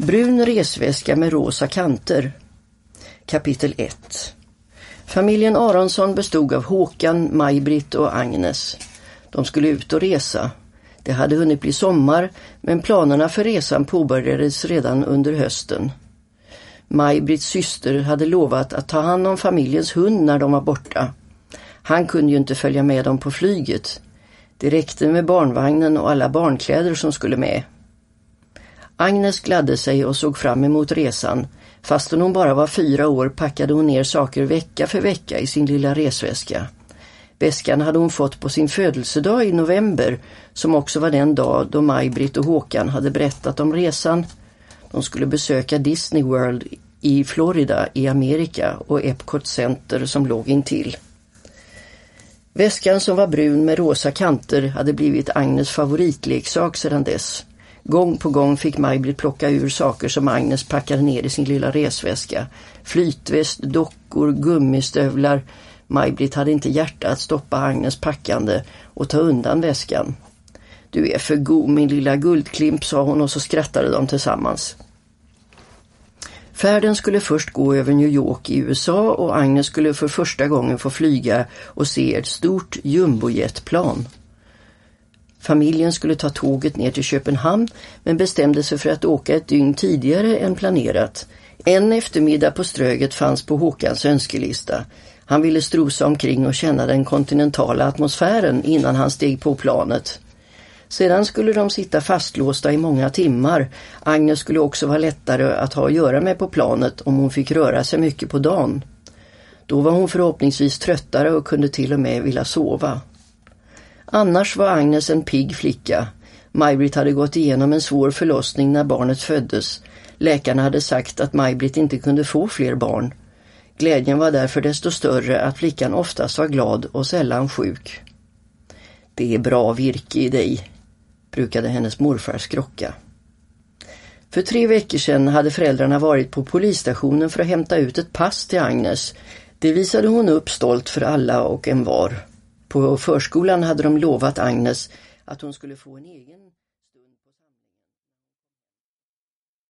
Brun resväska med rosa kanter. Kapitel 1. Familjen Aronsson bestod av Håkan, Maj-Britt och Agnes. De skulle ut och resa. Det hade hunnit bli sommar, men planerna för resan påbörjades redan under hösten. Maj-Britts syster hade lovat att ta hand om familjens hund när de var borta. Han kunde ju inte följa med dem på flyget. Det räckte med barnvagnen och alla barnkläder som skulle med. Agnes gladde sig och såg fram emot resan. Fastän hon bara var 4 år packade hon ner saker vecka för vecka i sin lilla resväska. Väskan hade hon fått på sin födelsedag i november, som också var den dag då Maj-Britt och Håkan hade berättat om resan. De skulle besöka Disney World i Florida i Amerika och Epcot Center som låg intill. Väskan som var brun med rosa kanter hade blivit Agnes favoritleksak sedan dess. Gång på gång fick Maj-Britt plocka ur saker som Agnes packade ner i sin lilla resväska. Flytväst, dockor, gummistövlar. Maj-Britt hade inte hjärta att stoppa Agnes packande och ta undan väskan. Du är för god min lilla guldklimp, sa hon och så skrattade de tillsammans. Färden skulle först gå över New York i USA och Agnes skulle för första gången få flyga och se ett stort jumbojetplan. Familjen skulle ta tåget ner till Köpenhamn men bestämde sig för att åka ett dygn tidigare än planerat. En eftermiddag på Ströget fanns på Håkans önskelista. Han ville strosa omkring och känna den kontinentala atmosfären innan han steg på planet. Sedan skulle de sitta fastlåsta i många timmar. Agnes skulle också vara lättare att ha att göra med på planet om hon fick röra sig mycket på dagen. Då var hon förhoppningsvis tröttare och kunde till och med vilja sova. Annars var Agnes en pigg flicka. Maj-Britt hade gått igenom en svår förlossning när barnet föddes. Läkarna hade sagt att Maj-Britt inte kunde få fler barn. Glädjen var därför desto större att flickan oftast var glad och sällan sjuk. Det är bra virke i dig, brukade hennes morfar skrocka. För 3 veckor sedan hade föräldrarna varit på polisstationen för att hämta ut ett pass till Agnes. Det visade hon upp stolt för alla och en var. På förskolan hade de lovat Agnes att hon skulle få en egen